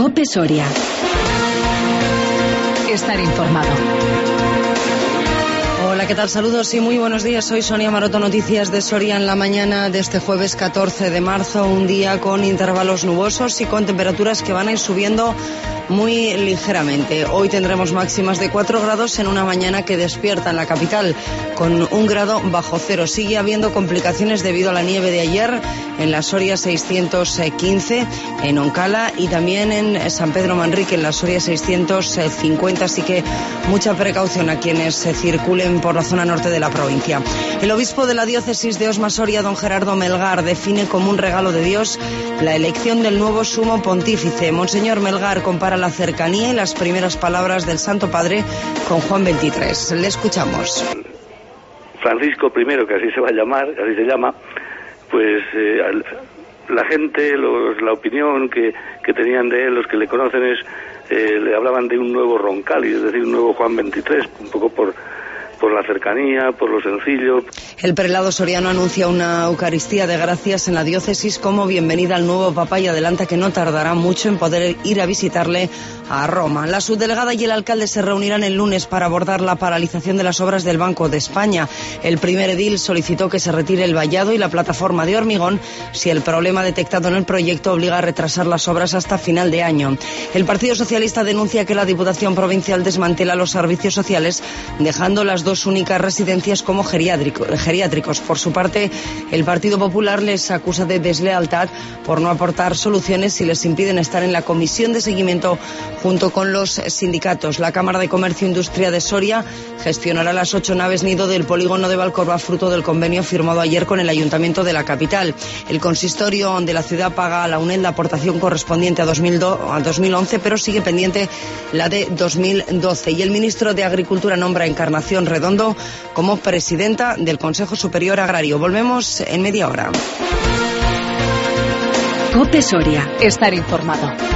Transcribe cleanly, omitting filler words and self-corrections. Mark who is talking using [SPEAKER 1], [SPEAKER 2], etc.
[SPEAKER 1] COPE Soria. Estar informado.
[SPEAKER 2] Hola, ¿qué tal? Saludos y muy buenos días. Soy Sonia Maroto, noticias de Soria en la mañana de este jueves 14 de marzo, un día con intervalos nubosos y con temperaturas que van a ir subiendo muy ligeramente. Hoy tendremos máximas de 4 grados en una mañana que despierta en la capital con 1 grado bajo cero. Sigue habiendo complicaciones debido a la nieve de ayer en la Soria 615, en Oncala y también en San Pedro Manrique, en la Soria 650, así que mucha precaución a quienes circulen por la zona norte de la provincia. El obispo de la diócesis de Osma Soria, don Gerardo Melgar, define como un regalo de Dios la elección del nuevo sumo pontífice. Monseñor Melgar compara la cercanía y las primeras palabras del Santo Padre con Juan XXIII. Le escuchamos.
[SPEAKER 3] Francisco I, que así se va a llamar, así se llama, pues la gente, la opinión que tenían de él, los que le conocen, le hablaban de un nuevo Roncalli, es decir, un nuevo Juan XXIII, un poco por la cercanía, por lo sencillo.
[SPEAKER 2] El prelado soriano anuncia una Eucaristía de gracias en la diócesis como bienvenida al nuevo Papa y adelanta que no tardará mucho en poder ir a visitarle a Roma. La subdelegada y el alcalde se reunirán el lunes para abordar la paralización de las obras del Banco de España. El primer edil solicitó que se retire el vallado y la plataforma de hormigón si el problema detectado en el proyecto obliga a retrasar las obras hasta final de año. El Partido Socialista denuncia que la Diputación Provincial desmantela los servicios sociales, dejando las dos únicas residencias como geriátricos. Por su parte, el Partido Popular les acusa de deslealtad por no aportar soluciones y les impiden estar en la comisión de seguimiento junto con los sindicatos. La Cámara de Comercio e Industria de Soria gestionará las 8 naves nido del polígono de Valcorba, fruto del convenio firmado ayer con el Ayuntamiento de la capital. El consistorio de la ciudad paga a la UNED la aportación correspondiente a 2011, pero sigue pendiente la de 2012. Y el ministro de Agricultura nombra a Encarnación Redondo como presidenta del Consejo Superior Agrario. Volvemos en media hora.
[SPEAKER 1] COPE Soria. Estar informado.